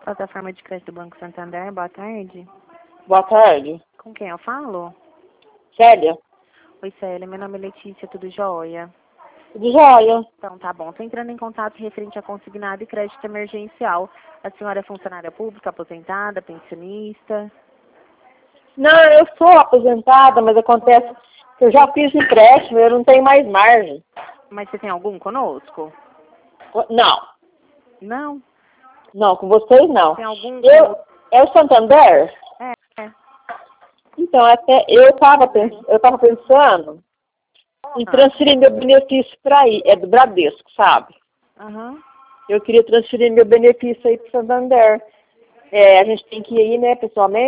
plataforma de crédito do Banco Santander. Boa tarde. Boa tarde. Com quem eu falo? Célia? Oi, Célia. Meu nome é Letícia, tudo jóia? Tudo jóia. Então, tá bom. Tô entrando em contato referente a consignado e crédito emergencial. A senhora é funcionária pública, aposentada, pensionista? Não, eu sou aposentada, mas acontece que eu já fiz empréstimo, eu não tenho mais margem. Mas você tem algum conosco? Não, Não? não, com vocês não. Tem algum? É o Santander? É. Então, até eu tava pensando em transferir meu benefício para aí, é do Bradesco, sabe? Aham. Eu queria transferir meu benefício aí para o Santander. A gente tem que ir aí, né, pessoalmente.